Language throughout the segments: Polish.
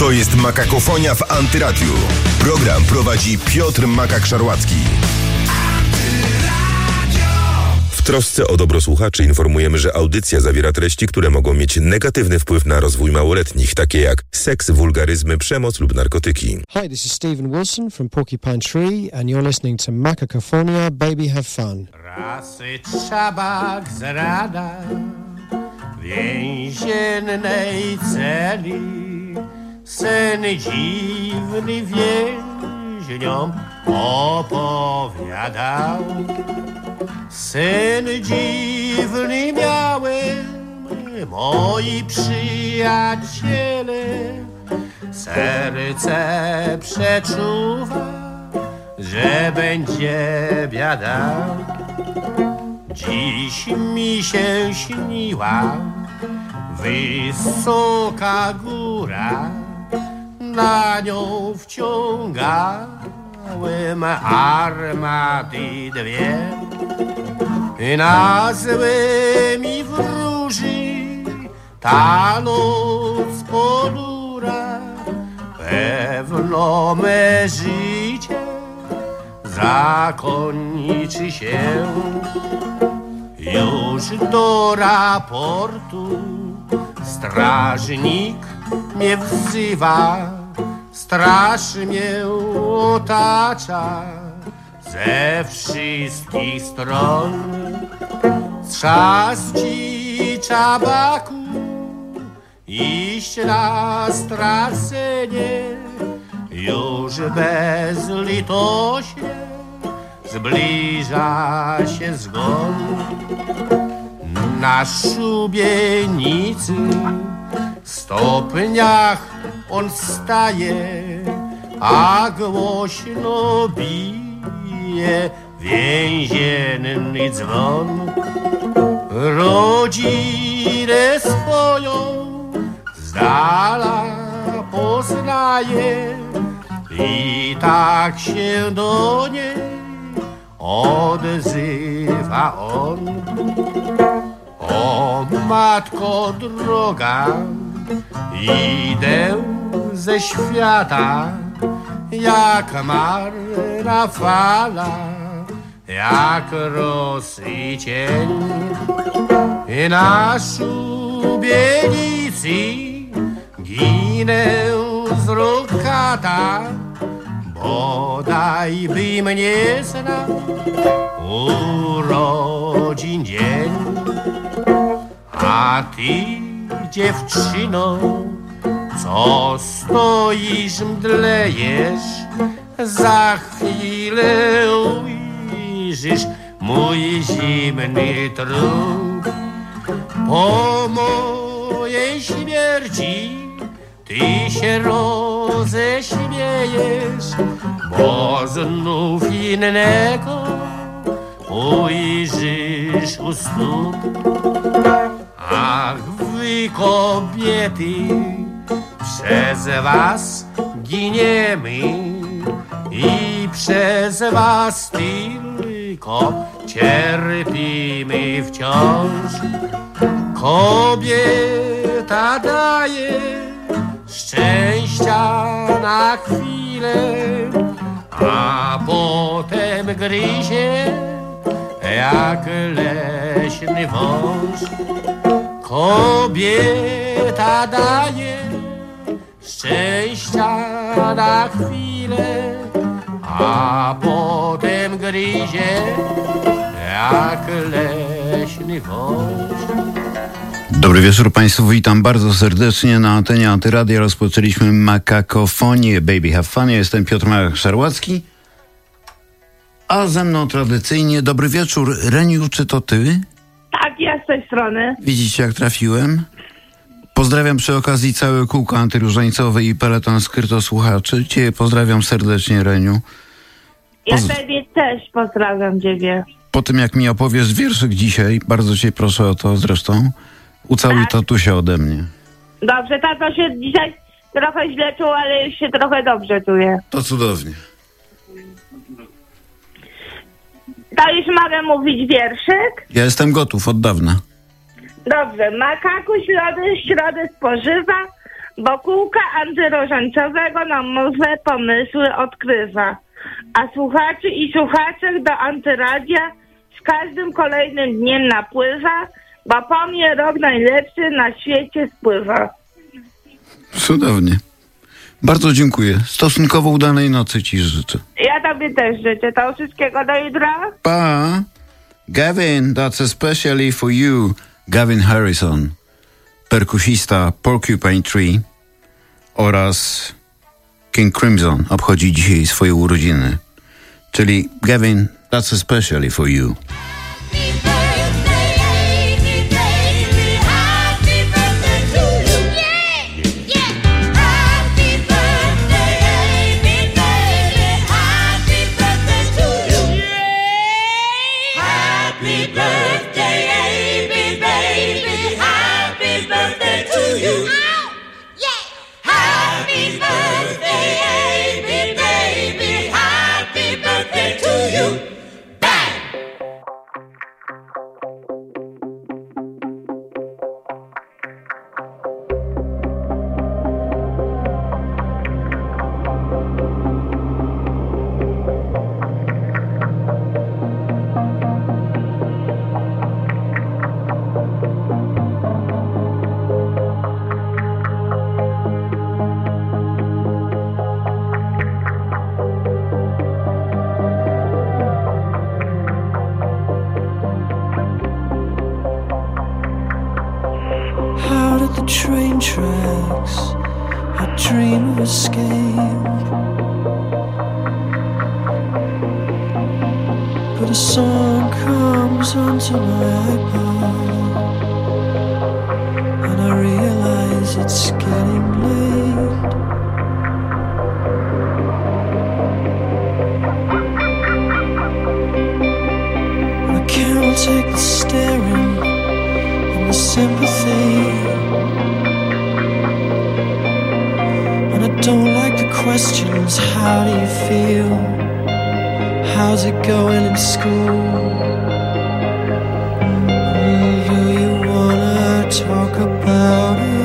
To jest Makakofonia w Antyradiu. Program prowadzi Piotr Makak-Szarłacki. W trosce o dobro słuchaczy informujemy, że audycja zawiera treści, które mogą mieć negatywny wpływ na rozwój małoletnich, takie jak seks, wulgaryzmy, przemoc lub narkotyki. Hi, this is Stephen Wilson from Porcupine Tree and you're listening to Makakofonia, Baby Have Fun. Rasy trzabak zrada więziennej celi, sen dziwny więźniom opowiadał. Sen dziwny miałem, moi przyjaciele, serce przeczuwa, że będzie biada. Dziś mi się śniła wysoka góra, na nią wciągałem armaty dwie. Nazwę mi wróży ta noc ponura, pewno me życie zakończy się. Już do raportu strażnik mnie wzywa, straż mnie otacza ze wszystkich stron. Czas ci czabaku iść na stracenie, już bezlitośnie zbliża się zgon. Na szubienicy stopniach on staje, a głośno bije więzienny dzwon. Rodzinę swoją z dala poznaje i tak się do niej odzywa on. O matko droga, idę ze świata jak marna fala, jak rosy cień. Na szubienicy ginę z rąk kata, bodaj by mnie znał urodzin dzień. A ty, dziewczyno, co stoisz, mdlejesz, za chwilę ujrzysz mój zimny trup. Po mojej śmierci ty się roześmiejesz, bo znów innego ujrzysz u stóp. Ach, wy kobiety, przez was giniemy i przez was tylko cierpimy wciąż. Kobieta daje szczęścia na chwilę, a potem gryzie jak leśny wąż. Kobieta daje szczęścia na chwilę, a potem gryzie jak leśny wąż. Dobry wieczór Państwu, witam bardzo serdecznie na antenie Antyradia. Rozpoczęliśmy Makakofonię, Baby Have Fun. Ja jestem Piotr Makak-Szarłacki, a ze mną tradycyjnie dobry wieczór. Reniu, czy to ty? Tak, ja z tej strony. Widzicie, jak trafiłem? Pozdrawiam przy okazji całe kółko antyróżańcowe i peleton skrytosłuchaczy. Cię pozdrawiam serdecznie, Reniu. Ja ciebie też pozdrawiam ciebie. Po tym, jak mi opowiesz wierszyk dzisiaj, bardzo cię proszę o to zresztą, ucałuj tatusia ode mnie. Dobrze, tato się dzisiaj trochę źle czuł, ale już się trochę dobrze czuje. To cudownie. To już mogę mówić wierszyk? Ja jestem gotów od dawna. Dobrze. Makaku środy spożywa, bo kółka antyrożańcowego nam nowe pomysły odkrywa. A słuchaczy i słuchaczek do Antyradia z każdym kolejnym dniem napływa, bo po mnie rok najlepszy na świecie spływa. Cudownie. Bardzo dziękuję. Stosunkowo udanej nocy ci życzę. Ja tobie też życzę. To wszystkiego do jutra. Pa! Gavin, that's especially for you. Gavin Harrison, perkusista Porcupine Tree oraz King Crimson obchodzi dzisiaj swoje urodziny. Czyli Gavin, that's especially for you. Train tracks, I dream of escape, but a song comes onto my iPod, and I realize it's getting late. I can't take the staring and the sympathy. Don't like the questions, how do you feel? How's it going in school? Do you wanna talk about it?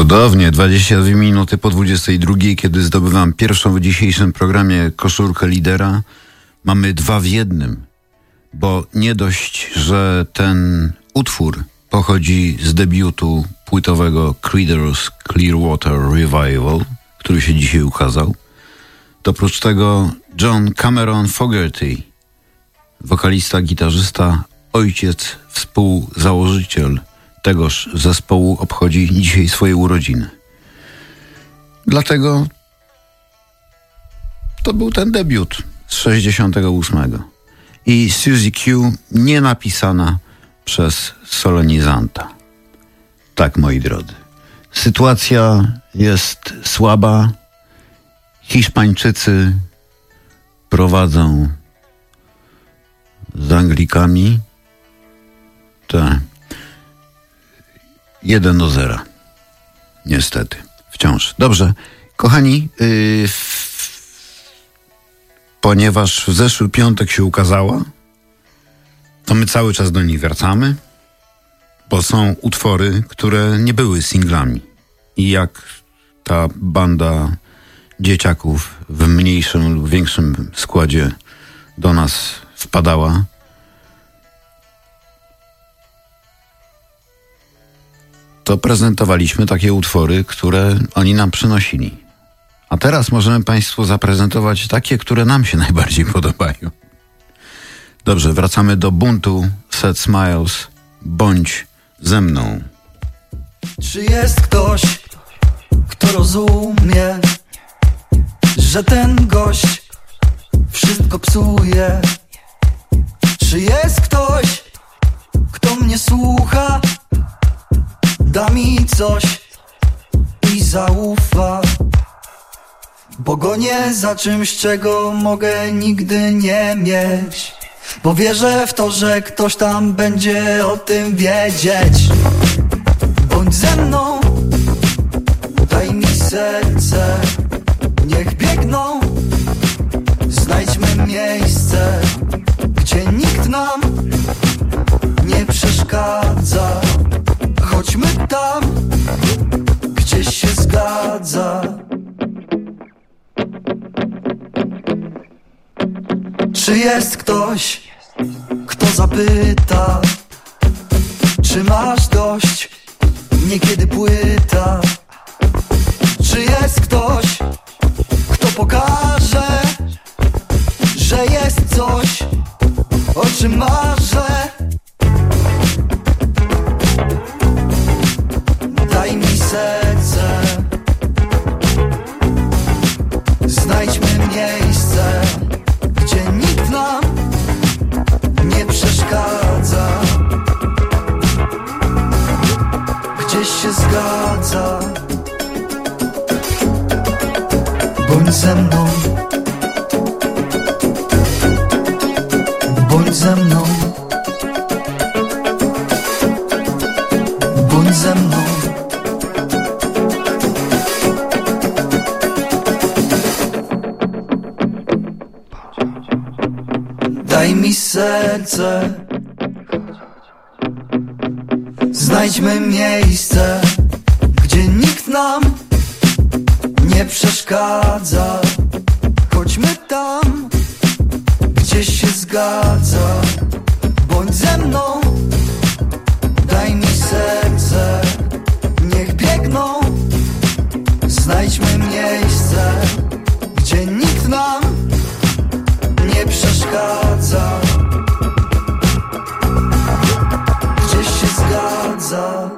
Cudownie, 22 minuty po 22, kiedy zdobywam pierwszą w dzisiejszym programie koszulkę lidera. Mamy 2 w 1, bo nie dość, że ten utwór pochodzi z debiutu płytowego Creedence Clearwater Revival, który się dzisiaj ukazał, to oprócz tego John Cameron Fogerty, wokalista, gitarzysta, ojciec, współzałożyciel tegoż zespołu, obchodzi dzisiaj swoje urodziny. Dlatego to był ten debiut z 68. I Suzy Q nie napisana przez solenizanta. Tak, moi drodzy. Sytuacja jest słaba. Hiszpańczycy prowadzą z Anglikami. Tak. 1-0. Niestety. Wciąż. Dobrze. Kochani, ponieważ w zeszły piątek się ukazała, to my cały czas do niej wracamy, bo są utwory, które nie były singlami. I jak ta banda dzieciaków w mniejszym lub większym składzie do nas wpadała, to prezentowaliśmy takie utwory, które oni nam przynosili. A teraz możemy Państwu zaprezentować takie, które nam się najbardziej podobają. Dobrze, wracamy do buntu Sad Smiles. Bądź ze mną. Czy jest ktoś, kto rozumie, że ten gość wszystko psuje? Czy jest ktoś, kto mnie słucha, da mi coś i zaufa? Bo gonię za czymś, czego mogę nigdy nie mieć, bo wierzę w to, że ktoś tam będzie o tym wiedzieć. Bądź ze mną, daj mi serce, niech biegną. Znajdźmy miejsce, gdzie nikt nam nie przeszkadza. Chodźmy tam, gdzie się zgadza. Czy jest ktoś, kto zapyta, czy masz dość, niekiedy płyta? Czy jest ktoś, kto pokaże, że jest coś, o czym marzę? Daj mi serce, znajdźmy miejsce, gdzie nikt nam nie przeszkadza, gdzieś się zgadza. Bądź ze mną, bądź ze mną, bądź ze mną. Daj mi serce, znajdźmy miejsce, gdzie nikt nam nie przeszkadza. Chodźmy tam, gdzie się zgadza. Bądź ze mną, daj mi serce, niech biegną. Znajdźmy miejsce, gdzie nikt nam nie przeszkadza, gdzieś się zgadza.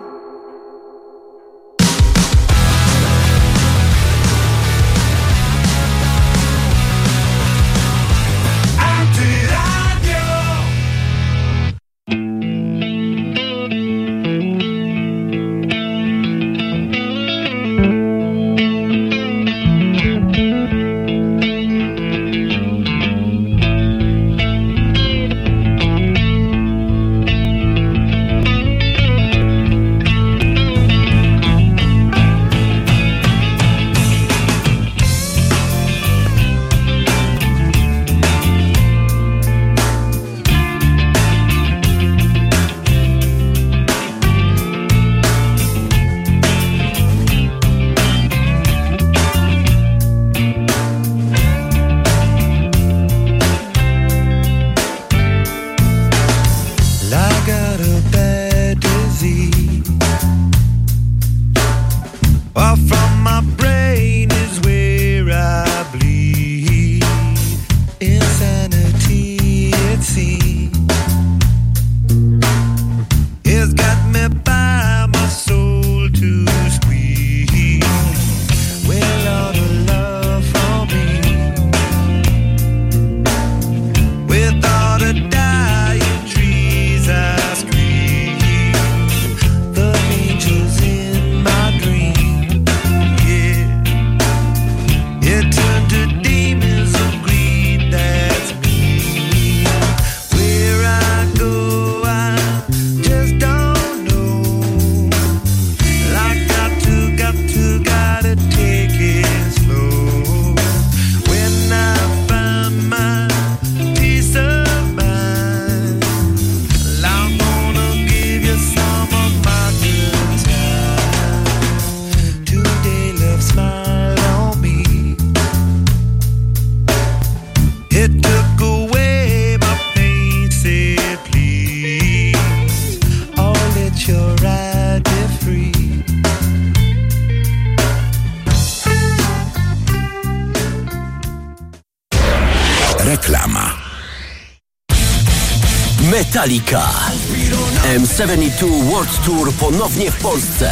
Metallica. M72 World Tour ponownie w Polsce.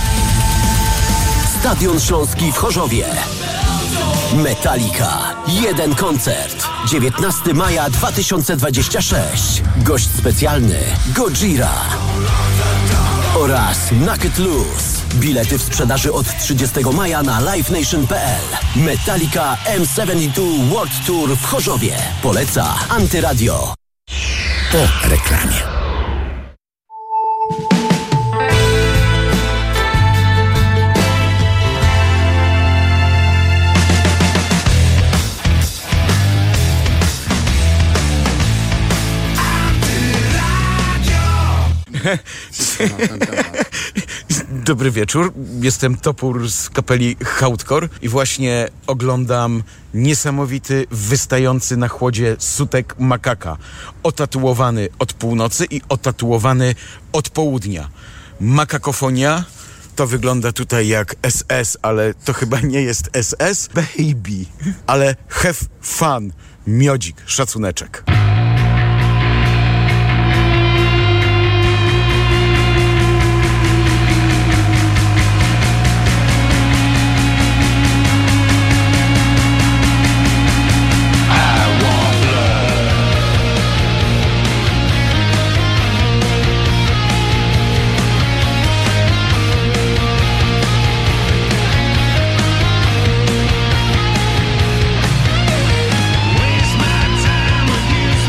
Stadion Śląski w Chorzowie. Metallica. Jeden koncert. 19 maja 2026. Gość specjalny Gojira oraz Naked Loose. Bilety w sprzedaży od 30 maja na livenation.pl. Metallica M72 World Tour w Chorzowie. Poleca Antyradio. Po reklamie. Dobry wieczór, jestem Topór z kapeli Hardcore i właśnie oglądam niesamowity, wystający na chłodzie sutek makaka. Otatuowany od północy i otatuowany od południa. Makakofonia to wygląda tutaj jak SS, ale to chyba nie jest SS. Baby, ale have fun. Miodzik, szacuneczek. Waste my time with you.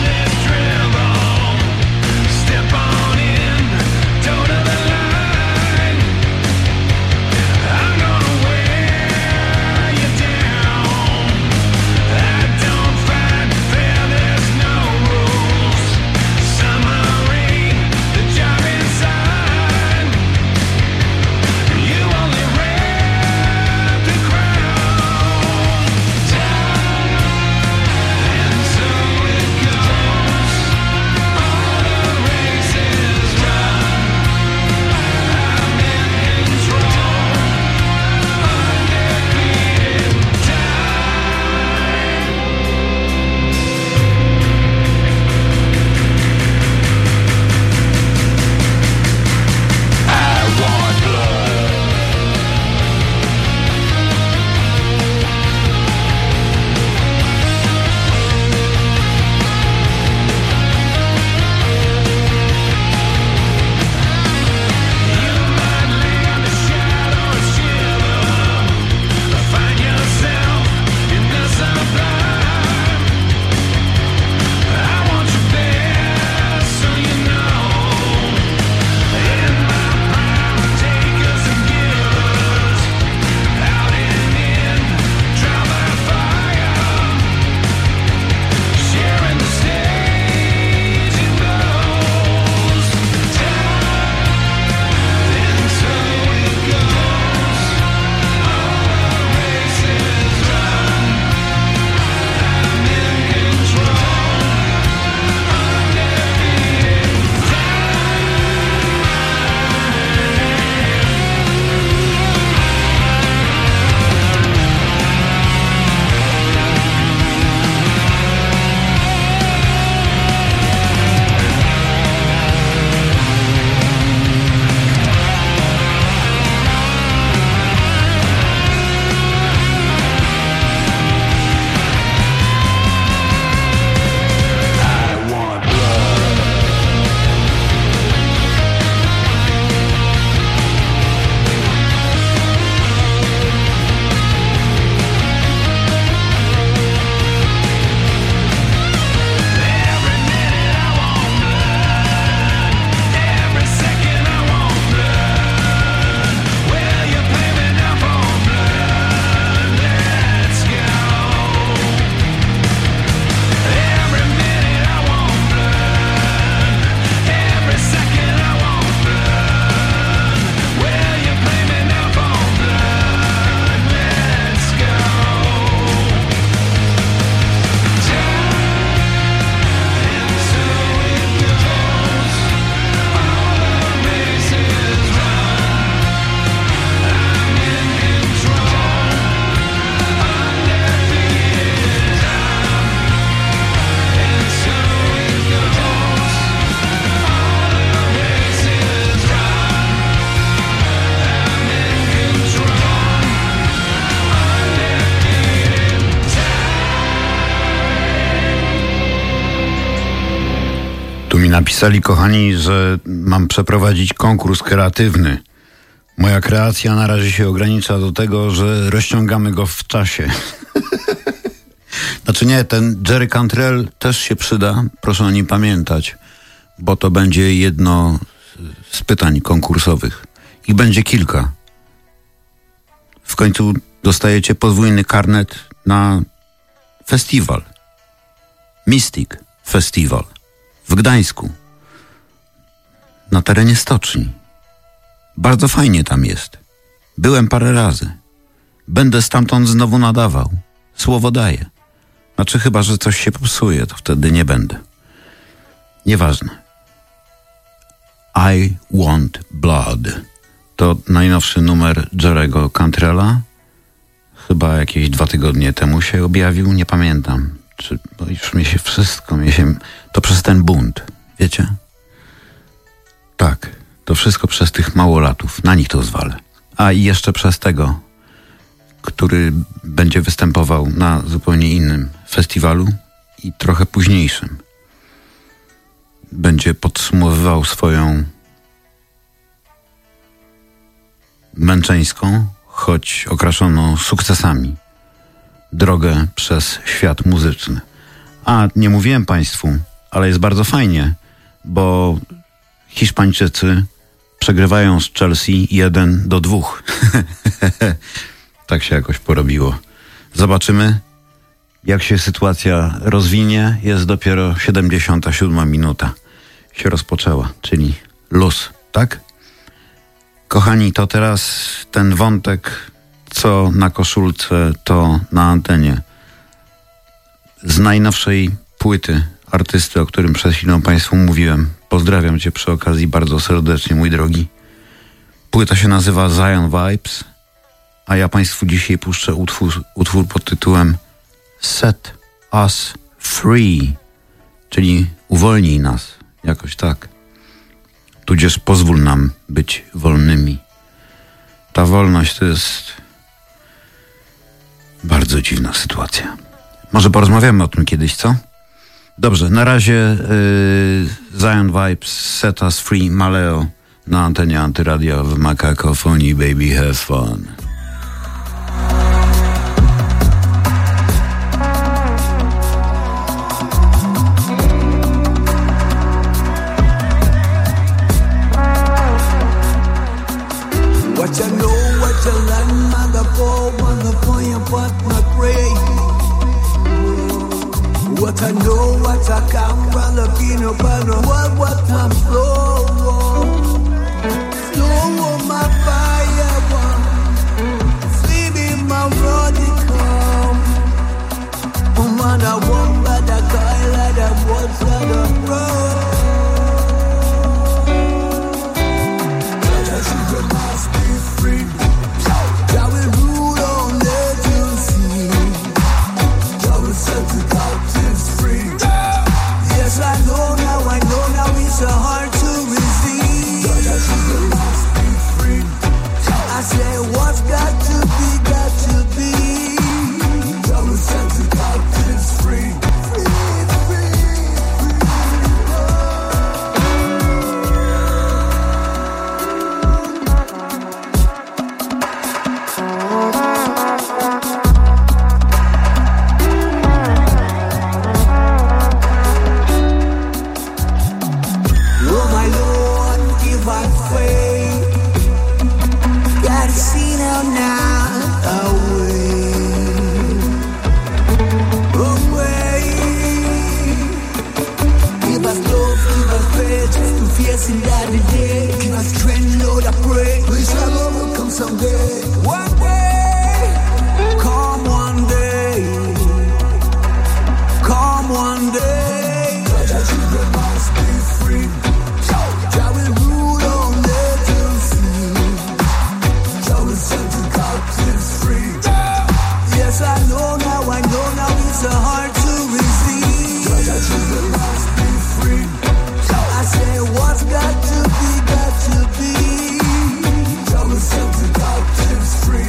Napisali, kochani, że mam przeprowadzić konkurs kreatywny. Moja kreacja na razie się ogranicza do tego, że rozciągamy go w czasie. Znaczy nie, ten Jerry Cantrell też się przyda, proszę o nim pamiętać, bo to będzie jedno z pytań konkursowych. Ich będzie kilka. W końcu dostajecie podwójny karnet na festiwal. Mystic Festival w Gdańsku. Na terenie stoczni. Bardzo fajnie tam jest. Byłem parę razy. Będę stamtąd znowu nadawał. Słowo daję. Znaczy chyba, że coś się popsuje, to wtedy nie będę. Nieważne. I Want Blood. To najnowszy numer Jerry'ego Cantrella. Chyba jakieś 2 tygodnie temu się objawił, nie pamiętam. Bo już to przez ten bunt, wiecie? Tak, to wszystko przez tych małolatów, na nich to zwalę. A i jeszcze przez tego, który będzie występował na zupełnie innym festiwalu i trochę późniejszym. Będzie podsumowywał swoją męczeńską, choć okraszoną sukcesami, drogę przez świat muzyczny. A nie mówiłem Państwu, ale jest bardzo fajnie, bo Hiszpańczycy przegrywają z Chelsea 1-2. Tak się jakoś porobiło. Zobaczymy, jak się sytuacja rozwinie. Jest dopiero 77 minuta. Się rozpoczęła, czyli luz, tak? Kochani, to teraz ten wątek, co na koszulce, to na antenie. Z najnowszej płyty artysty, o którym przed chwilą Państwu mówiłem. Pozdrawiam Cię przy okazji bardzo serdecznie, mój drogi. Płyta się nazywa Zion Vibes, a ja Państwu dzisiaj puszczę utwór pod tytułem Set Us Free, czyli uwolnij nas, jakoś tak. Tudzież pozwól nam być wolnymi. Ta wolność to jest bardzo dziwna sytuacja. Może porozmawiamy o tym kiedyś, co? Dobrze, na razie Zion Vibes, Set Us Free, Maleo na antenie Antyradia w Makakofonii, baby have fun. What you know, what you learn, mother for your partner pray. What I know, what I can, brother, pino, pano, what I'm slow, my fire, feeding my body come. Man, I want, but I can't let them watch the road. It's so hard to resist. I say what's got to be, got to be. Double sense of captives free. Facing that day, give us strength, Lord, I pray. We shall overcome someday. One day, come one day, come one day. That children must be free. Jah will rule on agency. Jah will set the captives free. Yes, I know now it's so hard to resist. That children must be free. I say what's got to be, got to be. Tell us something, captives free.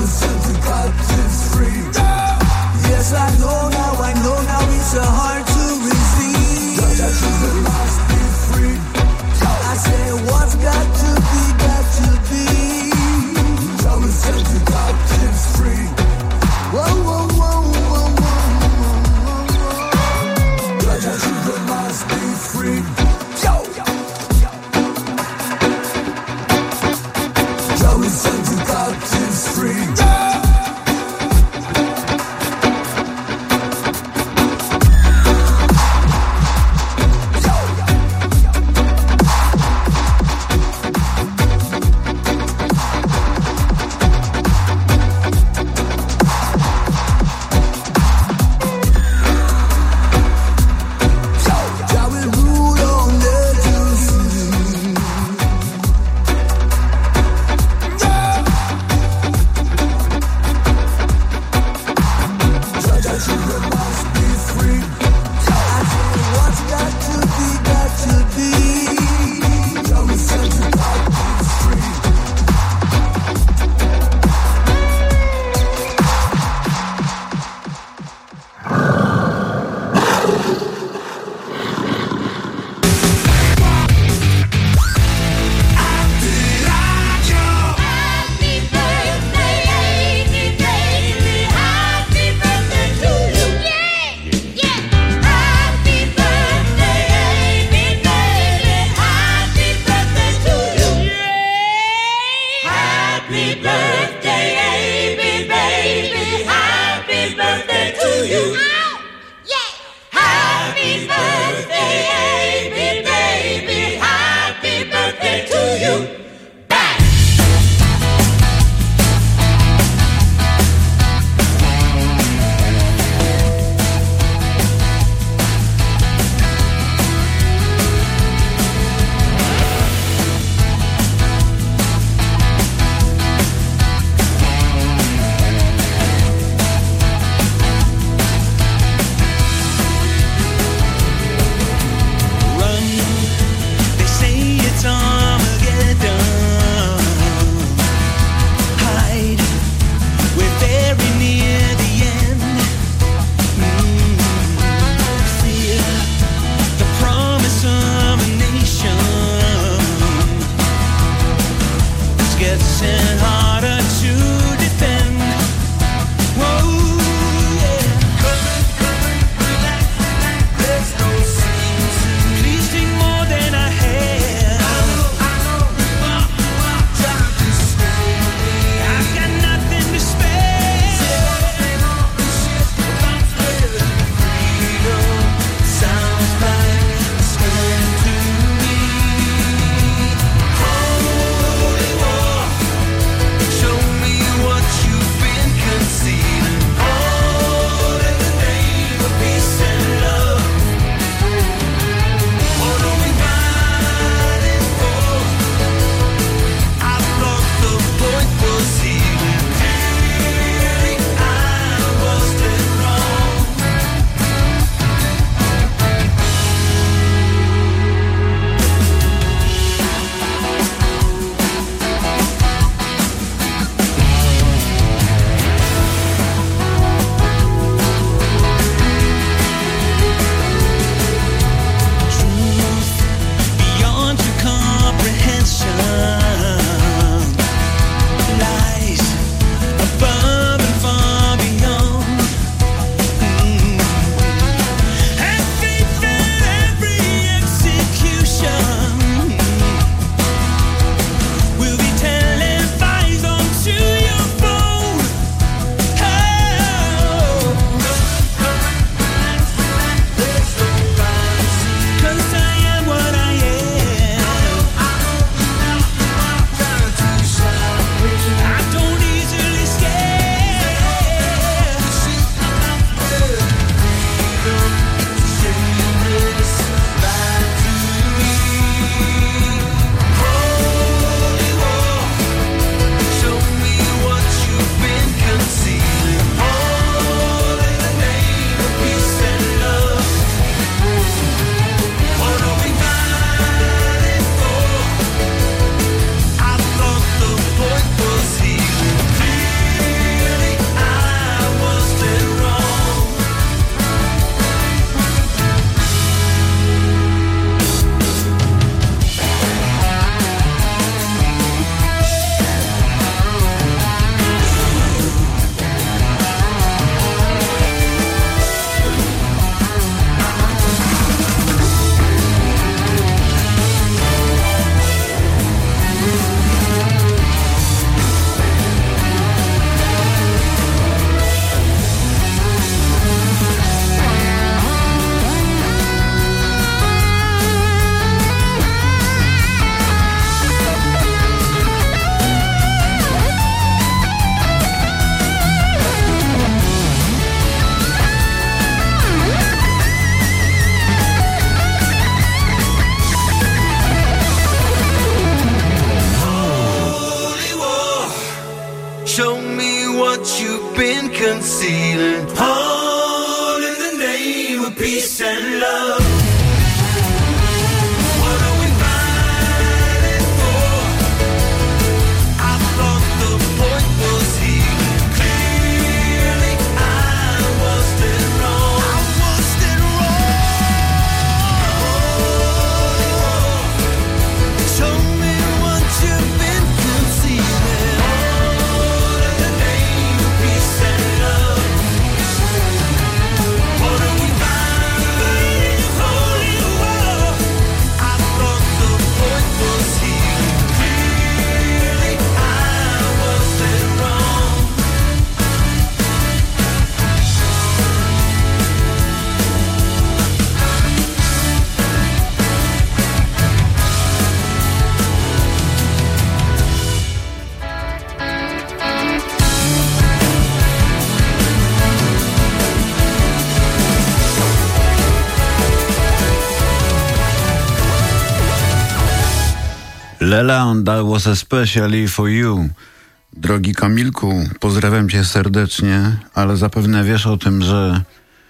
set the captives free. Yes, I know now it's so hard to receive. That children must be free. I say what's got to be, Jah will set the captives free. Whoa, whoa, whoa, whoa, whoa, whoa. That children must be free. Jah will set the captives free. me what you've been concealing. All in the name of peace and love. What are we fighting for? I thought the point was healing. Clearly I was dead wrong. I was dead wrong. Show me what you've been concealing. All in the name of peace and love. What are we fighting for? I thought the point was healing. Clearly I was dead wrong. Leland, that was especially for you. Drogi Kamilku, pozdrawiam cię serdecznie, ale zapewne wiesz o tym, że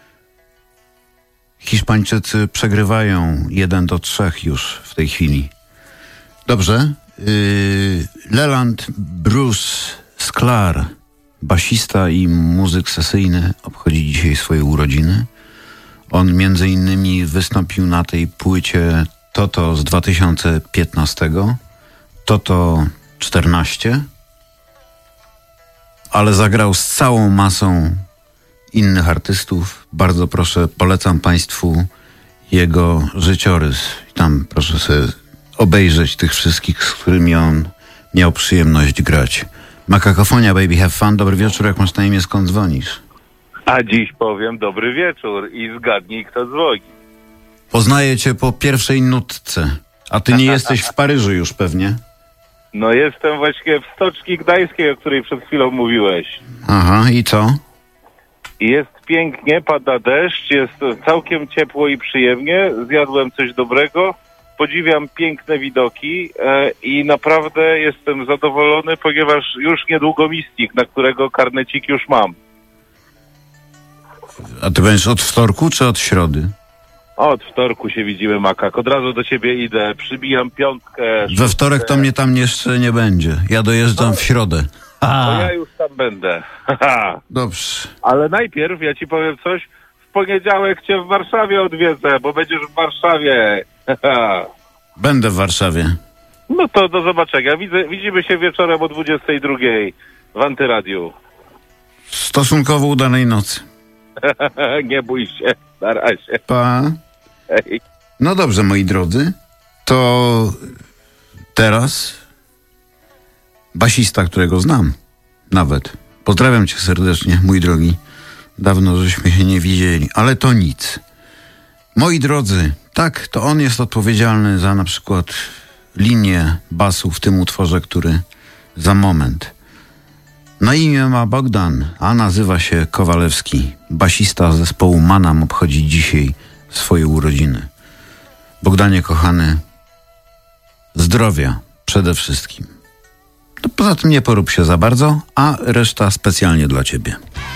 Hiszpańczycy przegrywają 1-3 już w tej chwili. Dobrze. Leland Bruce Sklar, basista i muzyk sesyjny, obchodzi dzisiaj swoje urodziny. On między innymi wystąpił na tej płycie Toto z 2015, Toto 14, ale zagrał z całą masą innych artystów. Bardzo proszę, polecam Państwu jego życiorys. I tam proszę sobie obejrzeć tych wszystkich, z którymi on miał przyjemność grać. Makakofonia, Baby Have Fun. Dobry wieczór, jak masz na imię, skąd dzwonisz? A dziś powiem dobry wieczór i zgadnij, kto dzwoni. Poznaję cię po pierwszej nutce, a ty nie jesteś w Paryżu już pewnie? No jestem właśnie w Stoczni Gdańskiej, o której przed chwilą mówiłeś. Aha, i co? Jest pięknie, pada deszcz, jest całkiem ciepło i przyjemnie. Zjadłem coś dobrego, podziwiam piękne widoki i naprawdę jestem zadowolony, ponieważ już niedługo Mistik, na którego karnecik już mam. A ty będziesz od wtorku czy od środy? Od wtorku się widzimy, Makak. Od razu do ciebie idę, przybijam piątkę. We wtorek to mnie tam jeszcze nie będzie. Ja dojeżdżam w środę. To ja już tam będę. Dobrze. Ale najpierw ja ci powiem coś. W poniedziałek cię w Warszawie odwiedzę, bo będziesz w Warszawie. Będę w Warszawie. No to do zobaczenia. Widzimy się wieczorem o 22 w Antyradiu. Stosunkowo udanej nocy. Nie bój się. Na razie. Pa. Hej. No dobrze, moi drodzy. To teraz basista, którego znam nawet. Pozdrawiam cię serdecznie, mój drogi. Dawno żeśmy się nie widzieli, ale to nic. Moi drodzy, tak, to on jest odpowiedzialny za na przykład linię basu w tym utworze, który za moment. Na imię ma Bogdan, a nazywa się Kowalewski. Basista zespołu Manam obchodzi dzisiaj swoje urodziny. Bogdanie, kochany, zdrowia przede wszystkim. No, poza tym nie porób się za bardzo, a reszta specjalnie dla ciebie.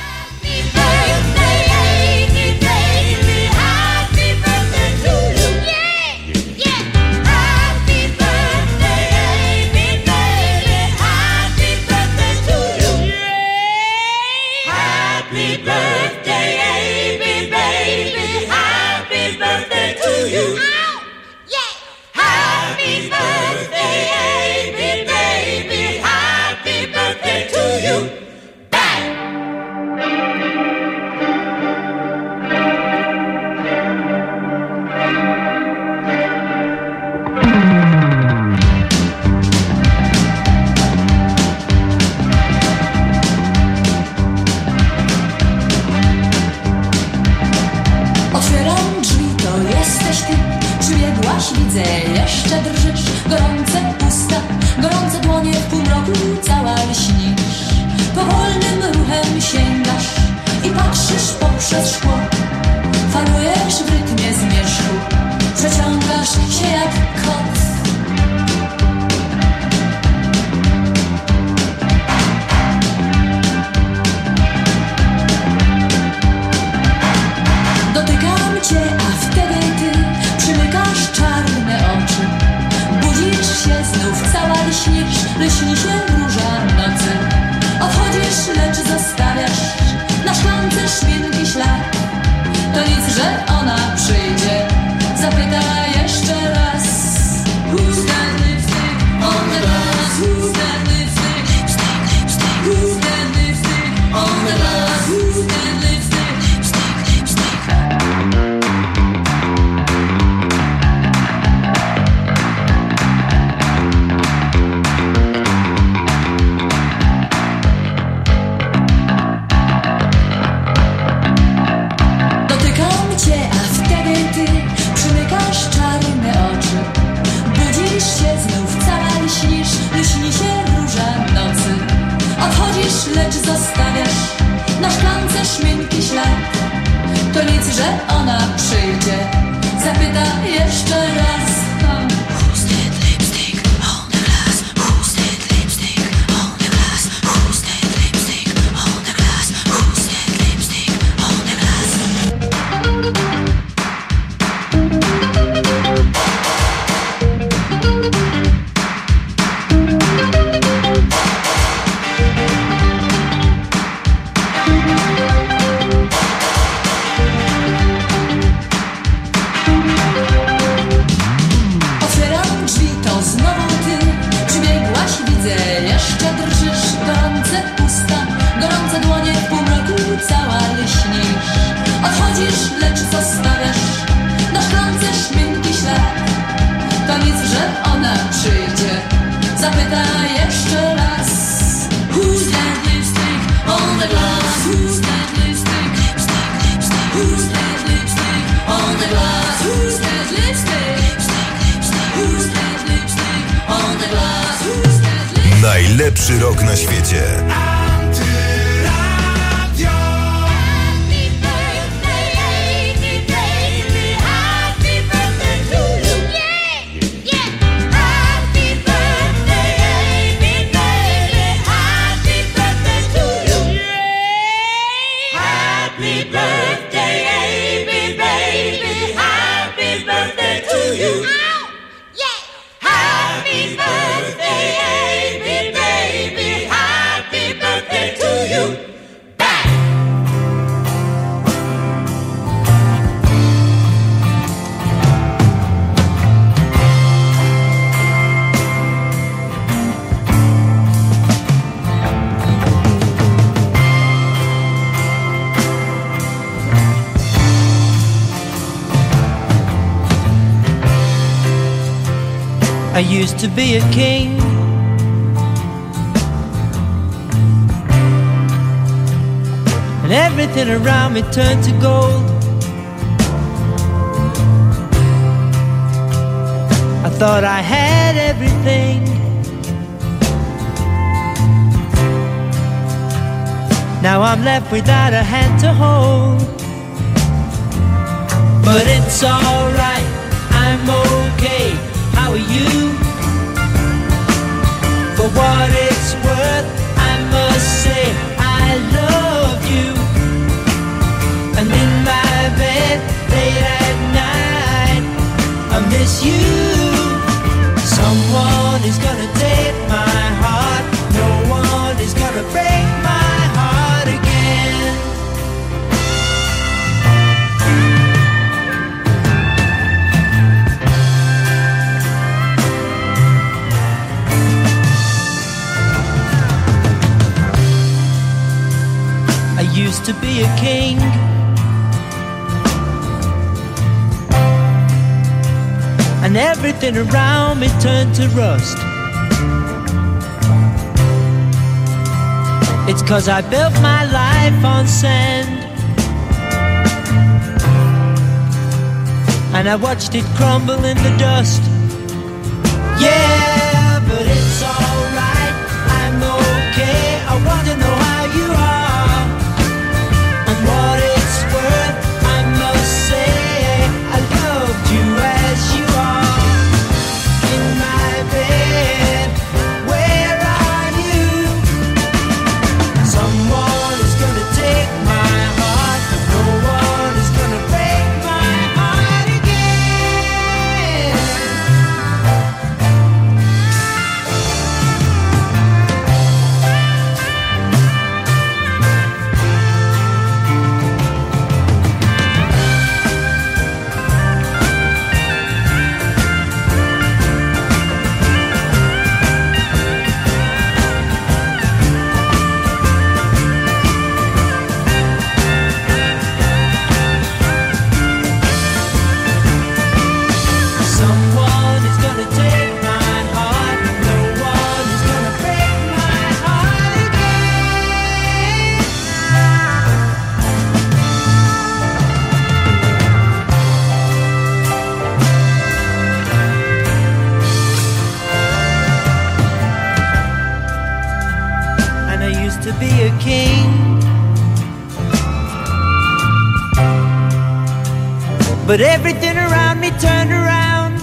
Widzę, jeszcze drżysz, gorące usta, gorące dłonie w półmroku, cała lśnisz. Powolnym ruchem sięgasz i patrzysz poprzez szkło. Falujesz w rytmie zmierzchu, przeciągasz się jak kot. Najlepszy rok na świecie. I used to be a king, and everything around me turned to gold. I thought I had everything. Now I'm left without a hand to hold. But it's alright, I'm okay. How are you? For what it's worth, I must say I love you. And in my bed late at night, I miss you. Someone is gonna take my heart. No one is gonna break my heart again. I used to be a king, and everything around me turned to rust. It's 'cause I built my life on sand, and I watched it crumble in the dust. Yeah, but it's alright, I'm okay. I want to know how you are, and what it's worth, I must say I loved you as you are. In my bed, where are you? Someone is gonna take my heart, but no one is gonna break my heart again. Someone is gonna take my heart, no one is gonna break my heart again. And I used to be a king, but everything around me turned around.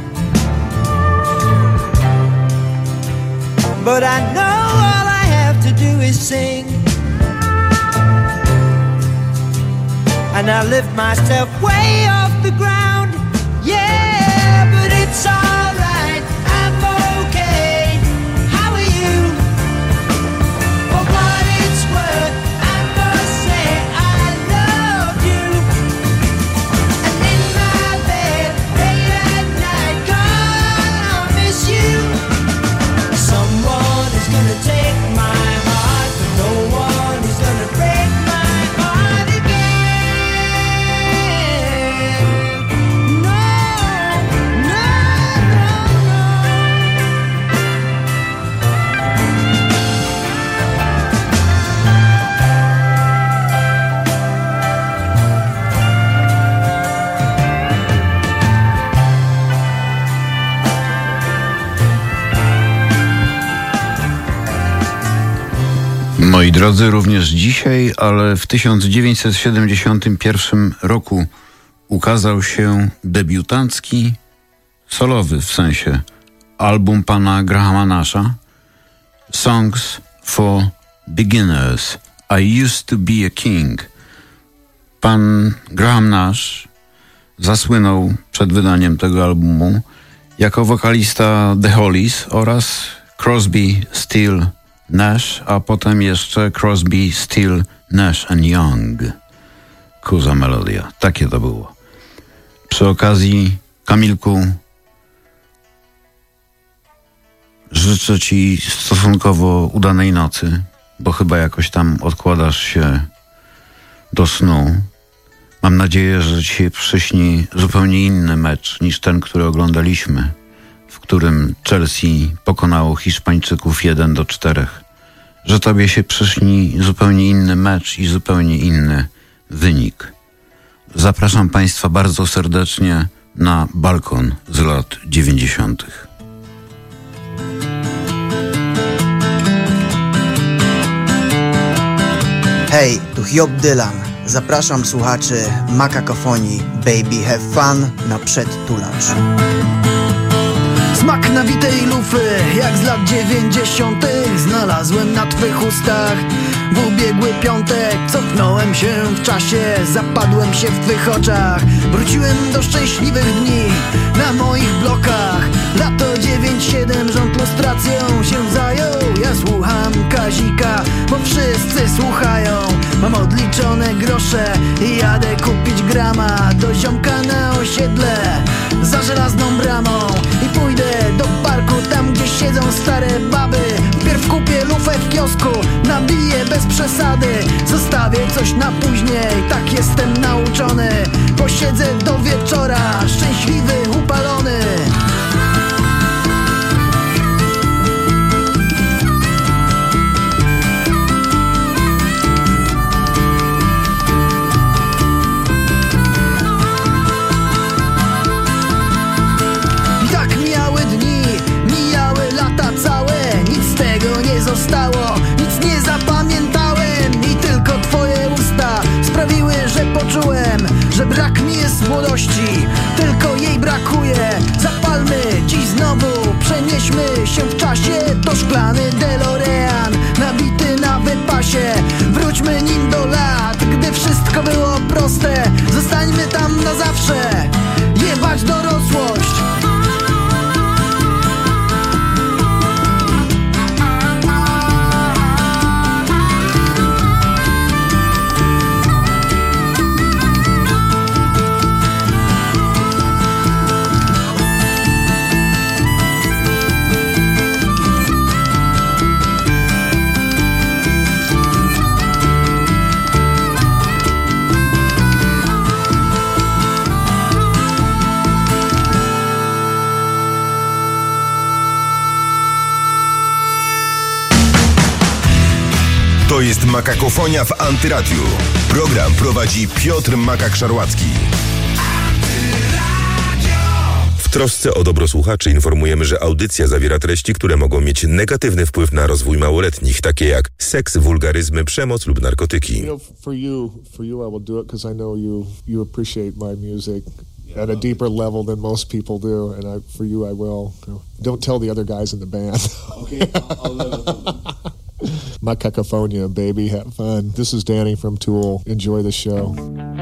But I know all I have to do is sing, and I lift myself way off the ground. Yeah, but it's alright, I'm okay. How are you? For what it's worth, I must say I love you. And in my bed, late at night, God, I miss you. Someone is gonna take my heart, but no one is gonna break my heart again. No, no, no. drodzy, również dzisiaj, ale w 1971 roku ukazał się debiutancki, solowy w sensie, album pana Grahama Nasha, Songs for Beginners, I Used to Be a King. Pan Graham Nash zasłynął przed wydaniem tego albumu jako wokalista The Hollies oraz Crosby, Still, Nash, a potem jeszcze Crosby, Still, Nash and Young. Kuza melodia. Takie to było. Przy okazji, Kamilku, życzę ci stosunkowo udanej nocy, bo chyba jakoś tam odkładasz się do snu. Mam nadzieję, że ci przyśni zupełnie inny mecz niż ten, który oglądaliśmy, w którym Chelsea pokonało Hiszpańczyków 1-4. Że tobie się przyśni zupełnie inny mecz i zupełnie inny wynik. Zapraszam Państwa bardzo serdecznie na balkon z lat 90. Hej, tu Hiob Dylan. Zapraszam słuchaczy Makakofonii Baby Have Fun na przedtulacz. Smak nabitej lufy, jak z lat 90. znalazłem na twych ustach. W ubiegły piątek cofnąłem się w czasie, zapadłem się w twych oczach. Wróciłem do szczęśliwych dni na moich blokach. Lato 9-7, rząd lustracją się zajął. Ja słucham Kazika, bo wszyscy słuchają. Mam odliczone grosze i jadę kupić grama do ziomka na osiedle za żelazną bramą. I pójdę do parku, tam gdzie siedzą stare baby. Wpierw kupię lufę w kiosku, nabiję bez przesady. Zostawię coś na później, tak jestem nauczony. Posiedzę do wieczora, szczęśliwy, upalony. I tak mijały dni, mijały lata całe. Nic z tego nie zostało, nic nie zapamiętałem. I tylko twoje usta sprawiły, że poczułem, że brak mi jest młodości, tylko jej brakuje. Zapalmy dziś znowu, przenieśmy się w czasie. To szklany DeLorean, nabity na wypasie. Wróćmy nim do lat, gdy wszystko było proste. Zostańmy tam na zawsze, jebać dorosłość. To jest Makakofonia w Antyradiu. Program prowadzi Piotr Makak-Szarłacki. W trosce o dobro słuchaczy informujemy, że audycja zawiera treści, które mogą mieć negatywny wpływ na rozwój małoletnich, takie jak seks, wulgaryzmy, przemoc lub narkotyki. For you I will do it because I know you appreciate my music at a deeper level than most people do, and for you I will. Don't tell the other guys in the band. Okay, I'll let them. Makakofonia, baby, have fun. This is Danny from Tool. Enjoy the show.